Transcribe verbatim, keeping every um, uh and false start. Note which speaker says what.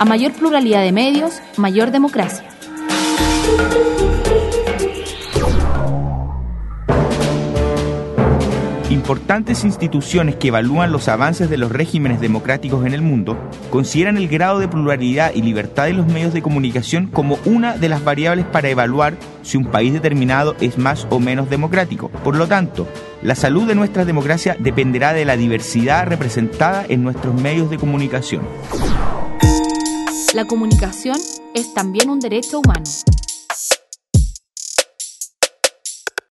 Speaker 1: A mayor pluralidad de medios, mayor democracia.
Speaker 2: Importantes instituciones que evalúan los avances de los regímenes democráticos en el mundo consideran el grado de pluralidad y libertad de los medios de comunicación como una de las variables para evaluar si un país determinado es más o menos democrático. Por lo tanto, la salud de nuestra democracia dependerá de la diversidad representada en nuestros medios de comunicación.
Speaker 1: La comunicación es también un derecho humano.